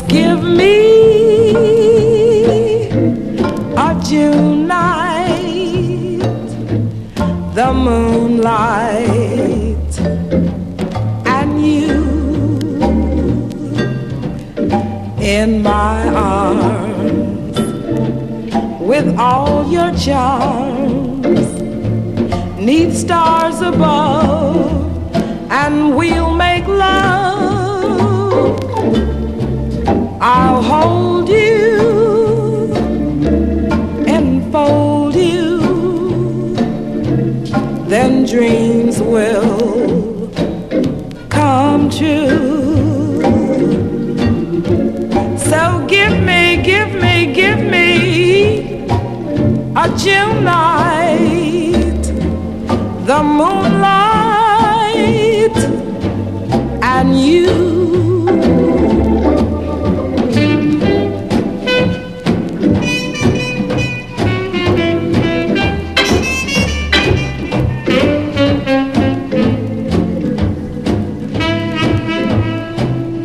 Give me a June night, the moonlight, and you in my arms with all your charms, 'neath stars above, and we'll make love. I'll hold you, enfold you, then dreams will come true. So give me, give me, give me a June night, the moonlight, and you